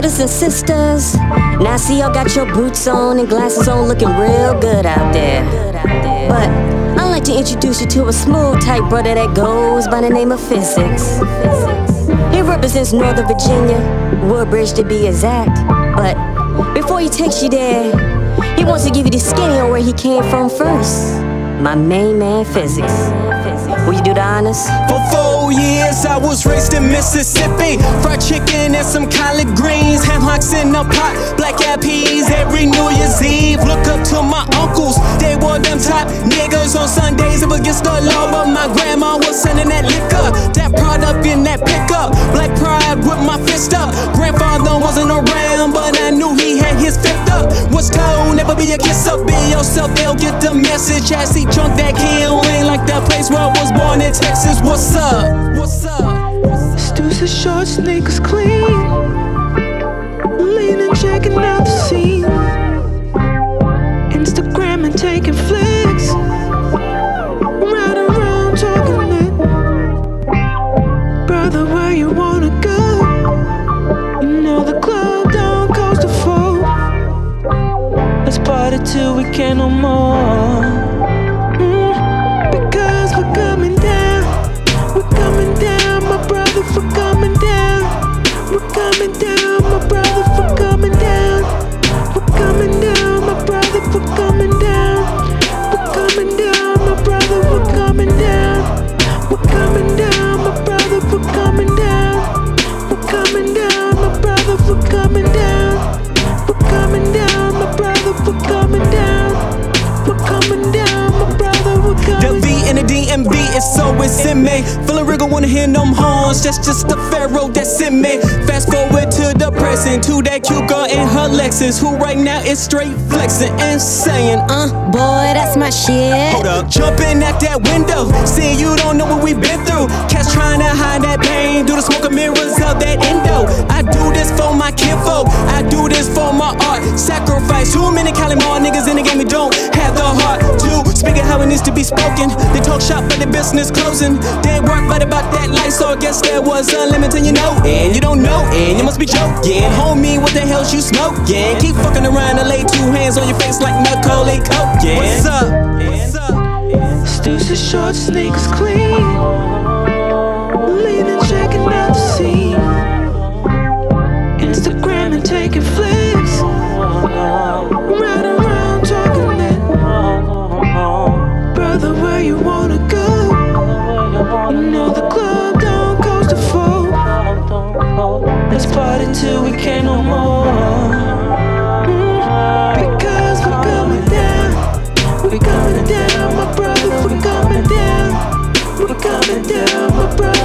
brothers and sisters. Now I see y'all got your boots on and glasses on, looking real good out there. But I'd like to introduce you to a smooth type brother that goes by the name of Physics. He represents Northern Virginia, Woodbridge to be exact. But before he takes you there, he wants to give you the skinny on where he came from first. My main man, Physics. Will you do the honors? For 4 years I was raised in Mississippi. Fried chicken and some collard greens, ham hocks in a pot, black-eyed peas every New Year's Eve. Look up to my uncles, they were them top niggas on Sundays. It was against the law, but my grandma was sending that liquor, that product in that pickup. Black pride with my fist up. Grandfather wasn't around, but I knew he had his fifth up. Was told never be a kiss up, be yourself, they'll get the message. As he drunk that hill, ain't like that place where I was born in Texas. What's up? What's up? Stools short, sneakers clean, leaning, checking out the scene, Instagram and taking flicks, right around talking it. Brother, where you wanna go? You know the club don't cost a fool. Let's party till we can't no more. Because we're coming down, we're coming down, my brother, for coming down. We're coming down, my brother, for coming down. We're coming down, my brother, for coming down. We're coming down, my brother, we're coming down. We're coming down, my brother, we're coming down. We're coming down, my brother, we're coming down. We're coming down, my brother, we're coming down. We're coming down, my brother, we're coming down. The V and the DMV is so it's in me. Feeling real, wanna hear them horns. That's just the pharaoh that's in me. Fast forward to the present, to that cute girl in her Lexus, who right now is straight flexing and saying, boy, that's my shit. hold up, jumping at that window, saying you don't know what we've been through. Cats trying to hide that pain, do the smoke and mirrors of that endo. I do this for my kinfolk, I do this for my art. Sacrifice too many Calimar niggas in the game who don't have the heart to speak it how it needs to be spoken. They talk shop but the business closing. They work right about that life, so I guess there was a limit, and you know, and you don't know, and you must be joking. Homie, what the hell's you smoking? Keep fucking around and lay 2 hands on your face like Macaulay Culkin. What's up? What's up? Stools short, sneakers clean, leaning, checking out the scene, Instagram and taking flicks, right around talking it. Brother, where you wanna go? You know the club don't cost a fool. Let's party till we can't no more. Because we're coming down, we're coming down, my brother, we're coming down. We're coming down, my brother.